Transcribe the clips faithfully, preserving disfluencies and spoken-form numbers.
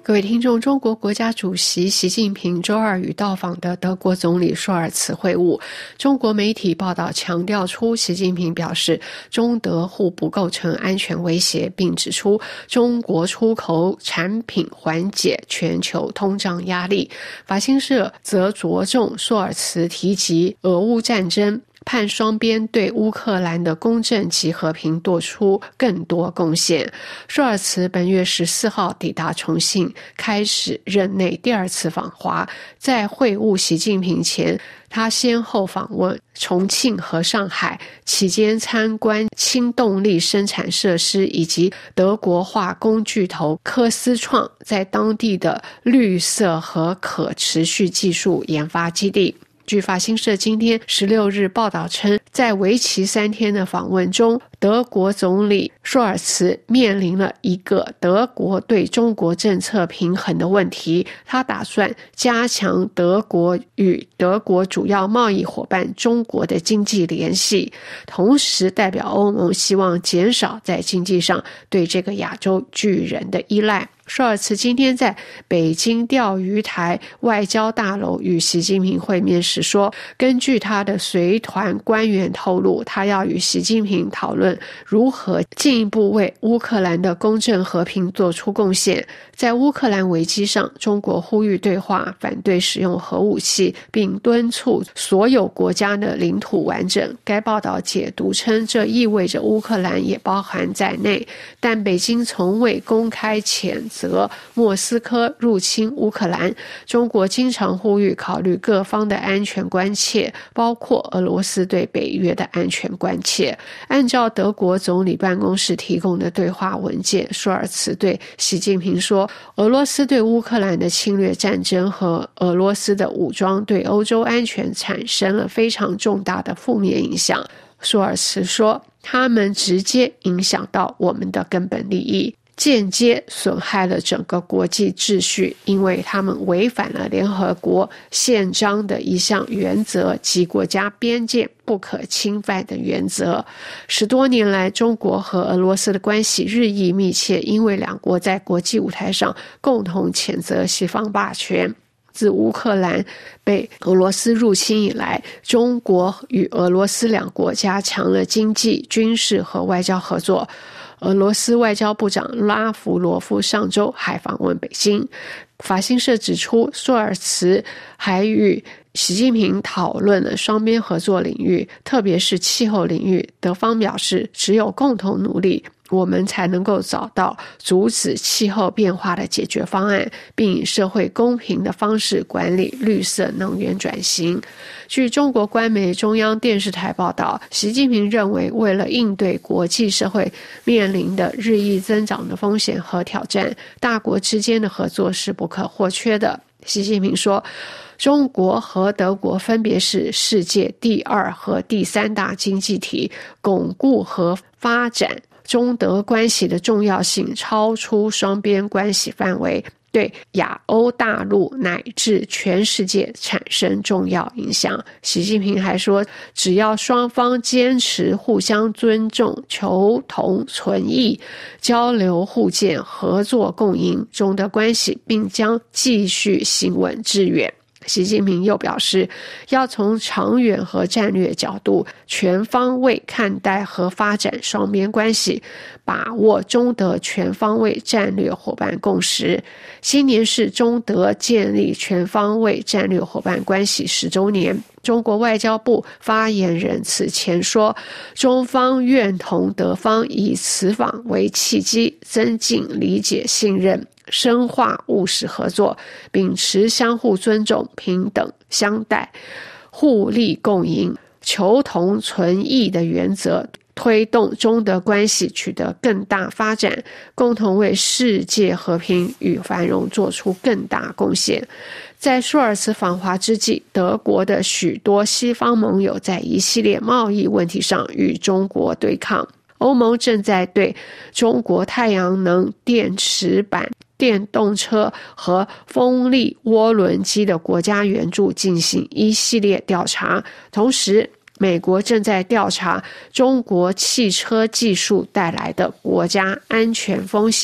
各位听众，中国国家主席习近平周二与到访的德国总理舒尔茨会晤。中国媒体报道强调出，习近平表示中德互不构成安全威胁，并指出中国出口产品缓解全球通胀压力。法新社则着重舒尔茨提及俄乌战争，盼双边对乌克兰的公正及和平做出更多贡献。舒尔茨本月十四号抵达重庆，开始任内第二次访华。在会晤习近平前，他先后访问重庆和上海，期间参观氢动力生产设施以及德国化工巨头科思创在当地的绿色和可持续技术研发基地。据法新社今天十六日报道称，在为期三天的访问中，德国总理舒尔茨面临了一个德国对中国政策平衡的问题。他打算加强德国与德国主要贸易伙伴中国的经济联系，同时代表欧盟希望减少在经济上对这个亚洲巨人的依赖。舒尔茨今天在北京钓鱼台外交大楼与习近平会面时说，根据他的随团官员透露，他要与习近平讨论如何进一步为乌克兰的公正和平做出贡献。在乌克兰危机上，中国呼吁对话，反对使用核武器，并敦促所有国家的领土完整。该报道解读称，这意味着乌克兰也包含在内，但北京从未公开谴责莫斯科入侵乌克兰。中国经常呼吁考虑各方的安全关切，包括俄罗斯对北约的安全关切。按照德国总理办公室提供的对话文件，舒尔茨对习近平说，俄罗斯对乌克兰的侵略战争和俄罗斯的武装对欧洲安全产生了非常重大的负面影响。舒尔茨说，他们直接影响到我们的根本利益，间接损害了整个国际秩序，因为他们违反了联合国宪章的一项原则及国家边界不可侵犯的原则。十多年来，中国和俄罗斯的关系日益密切，因为两国在国际舞台上共同谴责西方霸权。自乌克兰被俄罗斯入侵以来，中国与俄罗斯两国加强了经济、军事和外交合作。俄罗斯外交部长拉夫罗夫上周还访问北京。法新社指出，舒尔茨还与习近平讨论了双边合作领域，特别是气候领域。德方表示，只有共同努力，我们才能够找到阻止气候变化的解决方案，并以社会公平的方式管理绿色能源转型。据中国官媒中央电视台报道，习近平认为，为了应对国际社会面临的日益增长的风险和挑战，大国之间的合作是不可或缺的。习近平说，中国和德国分别是世界第二和第三大经济体，巩固和发展中德关系的重要性超出双边关系范围，对亚欧大陆乃至全世界产生重要影响。习近平还说，只要双方坚持互相尊重、求同存异、交流互鉴、合作共赢，中德关系并将继续行稳致远。习近平又表示，要从长远和战略角度全方位看待和发展双边关系，把握中德全方位战略伙伴共识。今年是中德建立全方位战略伙伴关系十周年。中国外交部发言人此前说，中方愿同德方以此访为契机，增进理解信任，深化务实合作，秉持相互尊重、平等相待、互利共赢、求同存异的原则，推动中德关系取得更大发展，共同为世界和平与繁荣做出更大贡献。在舒尔茨访华之际，德国的许多西方盟友在一系列贸易问题上与中国对抗。欧盟正在对中国太阳能电池板、电动车和风力涡轮机的国家援助进行一系列调查，同时美国正在调查中国汽车技术带来的国家安全风险。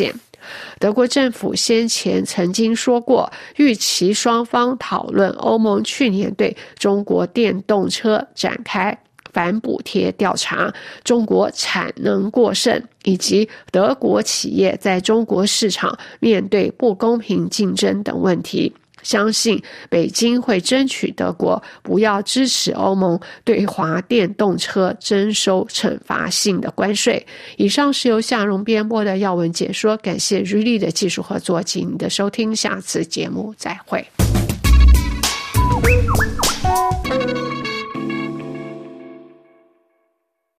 德国政府先前曾经说过，预期双方讨论欧盟去年对中国电动车展开反补贴调查、中国产能过剩以及德国企业在中国市场面对不公平竞争等问题。相信北京会争取德国不要支持欧盟对华电动车征收惩罚性的关税。以上是由夏蓉编播的要闻解说，感谢瑞丽的技术合作及您的收听，下次节目再会。